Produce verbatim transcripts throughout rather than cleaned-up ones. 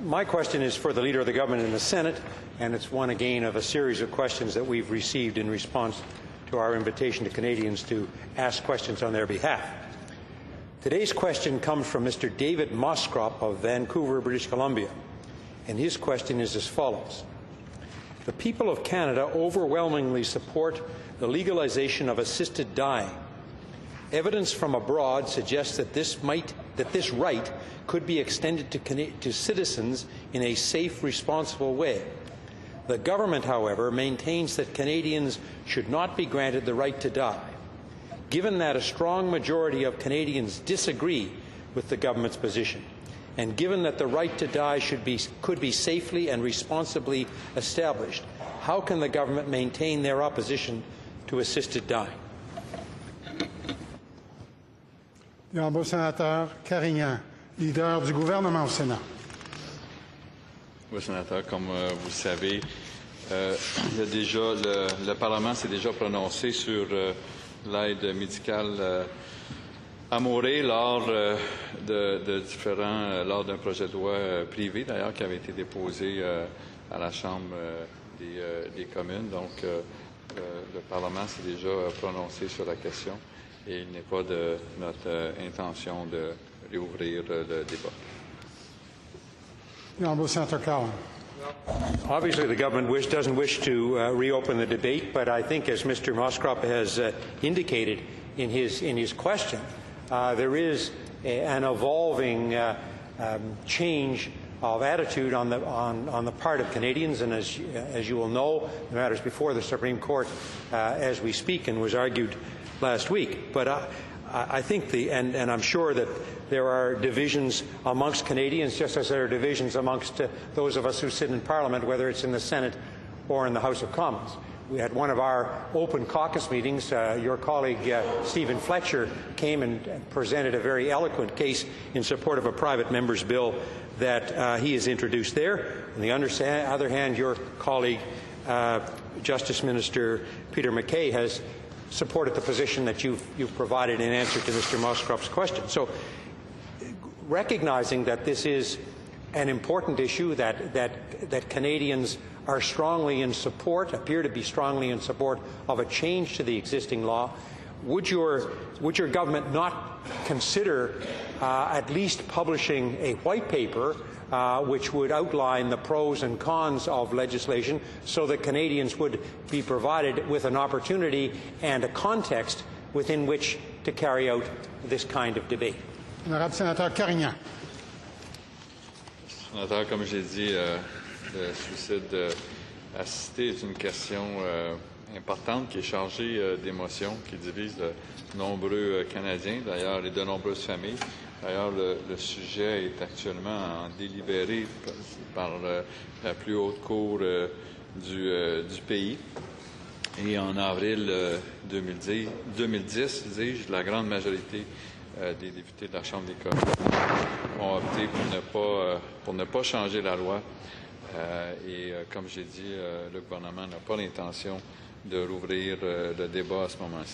my question is for the Leader of the Government in the Senate, and it's one again of a series of questions that we've received in response to our invitation to Canadians to ask questions on their behalf. Today's question comes from Mister David Moskrop of Vancouver, British Columbia, and his question is as follows. The people of Canada overwhelmingly support the legalization of assisted dying. Evidence from abroad suggests that this, might, that this right could be extended to, to citizens in a safe, responsible way. The government, however, maintains that Canadians should not be granted the right to die. Given that a strong majority of Canadians disagree with the government's position, and given that the right to die should be, could be safely and responsibly established, how can the government maintain their opposition to assisted dying? Honorable Sénateur Carignan, leader du gouvernement au Sénat. Oui, sénateur, comme euh, vous le savez, euh, il y a déjà, le, le Parlement s'est déjà prononcé sur euh, l'aide médicale euh, à mourir lors euh, de, de différents, euh, lors d'un projet de loi euh, privé, d'ailleurs, qui avait été déposé euh, à la Chambre euh, des, euh, des communes. Donc, euh, euh, le Parlement s'est déjà prononcé sur la question. Et il n'est pas de notre euh, intention de réouvrir euh, le débat. Honorable Senator Cowan. Obviously, the government wish, doesn't wish to uh, reopen the debate, but I think, as Mister Moskrop has uh, indicated in his in his question, uh, there is a, an evolving uh, um, change of attitude on the on, on the part of Canadians, and as as you will know, the matter is before the Supreme Court uh, as we speak, and was argued last week. But uh, I think the, and, and I'm sure that there are divisions amongst Canadians, just as there are divisions amongst uh, those of us who sit in Parliament, whether it's in the Senate or in the House of Commons. We had one of our open caucus meetings. Uh, your colleague, uh, Stephen Fletcher, came and presented a very eloquent case in support of a private member's bill that uh, he has introduced there. On the other hand, your colleague, uh, Justice Minister Peter MacKay, has supported the position that you've, you've provided in answer to Mister Moskrop's question. So, recognizing that this is an important issue, that, that, that Canadians are strongly in support, appear to be strongly in support of a change to the existing law, would your, would your government not consider uh, at least publishing a white paper Uh, which would outline the pros and cons of legislation so that Canadians would be provided with an opportunity and a context within which to carry out this kind of debate? Honorable Sénateur Carignan. Sénateur, comme j'ai dit, euh, le suicide euh, assisté est une question euh, importante qui est chargée euh, d'émotions, qui divise de nombreux euh, Canadiens, d'ailleurs, et de nombreuses familles. D'ailleurs, le, le sujet est actuellement en délibéré par, par euh, la plus haute cour euh, du, euh, du pays. Et en avril euh, deux mille dix, deux mille dix, dis-je, la grande majorité euh, des députés de la Chambre des communes ont opté pour ne pas, euh, pour ne pas changer la loi. Euh, et euh, comme j'ai dit, euh, le gouvernement n'a pas l'intention de rouvrir euh, le débat à ce moment-ci.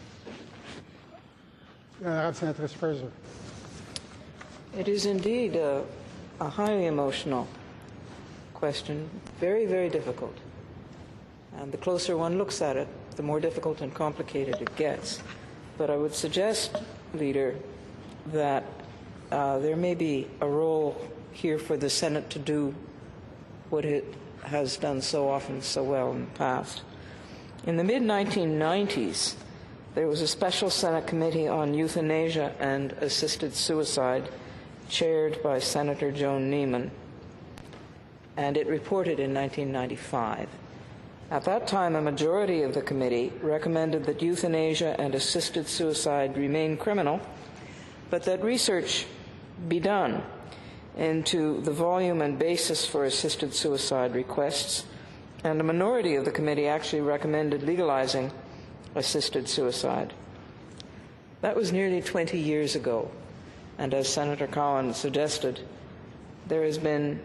Honorable Senatrice Fraser. It is indeed a, a highly emotional question, very, very difficult. And the closer one looks at it, the more difficult and complicated it gets. But I would suggest, Leader, that uh, there may be a role here for the Senate to do what it has done so often so well in the past. In the mid nineteen nineties, there was a special Senate committee on euthanasia and assisted suicide chaired by Senator Joan Neiman, and it reported in nineteen ninety-five. At that time, a majority of the committee recommended that euthanasia and assisted suicide remain criminal, but that research be done into the volume and basis for assisted suicide requests, and a minority of the committee actually recommended legalizing assisted suicide. That was nearly twenty years ago. And as Senator Cowan suggested, there has been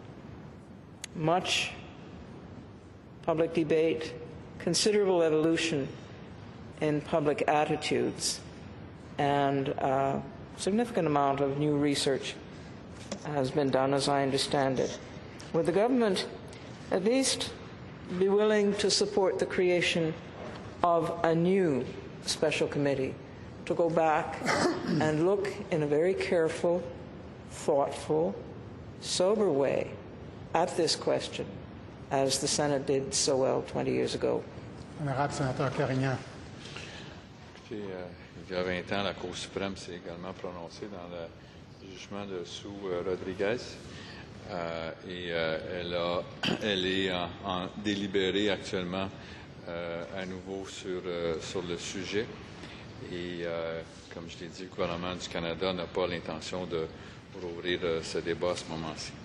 much public debate, considerable evolution in public attitudes, and a significant amount of new research has been done, as I understand it. Would the government at least be willing to support the creation of a new special committee to go back and look in a very careful, thoughtful, sober way at this question, as the Senate did so well twenty years ago? Honorable sénateur Carignan. Écoutez, euh, il y a vingt ans, la Cour suprême s'est également prononcée dans le jugement de Sue euh, Rodriguez. Euh, et euh, elle, a, elle est en, en délibérée actuellement euh, à nouveau sur, euh, sur le sujet. Et euh, comme je l'ai dit, le gouvernement du Canada n'a pas l'intention de rouvrir euh, ce débat à ce moment-ci.